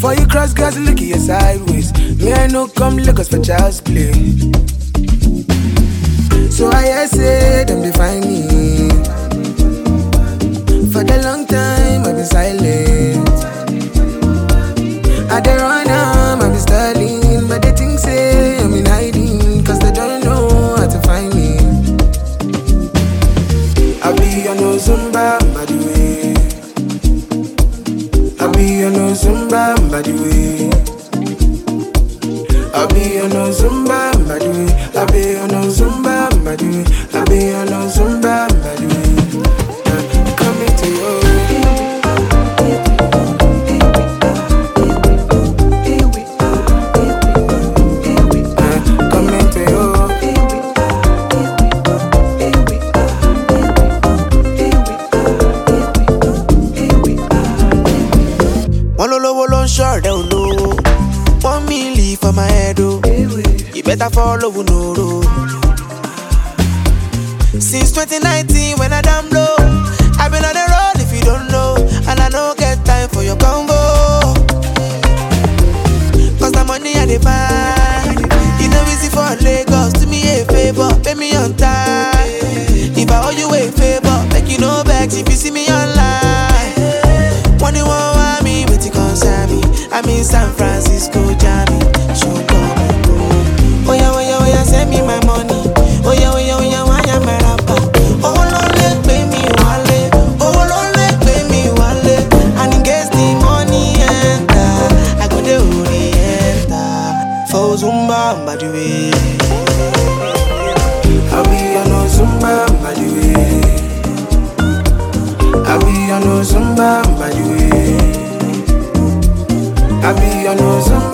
Before you cross, girls, look at your sideways. Me, I no come Lagos for child's play. So I say them define me. For the long time I've been silent. I dey run am, I've been stalling, but they think say I'm in hiding, cause they don't know how to find me. I be on no Zumba, by the way. I be on no Zumba, by the way. I be on no Zumba, by the way. I be on no Zumba, by the way. I be on no Zumba, by the way. Coming to you. Coming to you. One low, short, don't know. 1 milli for my head, oh. You better follow, no road. Since 2019, when I damn low, I've been on the road if you don't know, and I don't get time for your combo. Cause the money I demand, you know easy for Lagos. Do me a favor, pay me on time. If I owe you a favor, make you no vex if you see me online. When you want me, but you concern me. I'm in San Francisco, Jammy. Show come go. Oh yeah, send me my money. Oh yeah, why am I rapper? Oh no, let pay me wale. Oh no, let pay me wale. And in case the money enter, I go the orienta. For Zumba, by the way. I be on no Zumba, by the way. I be on no Zumba, by the way. I be on no Zumba.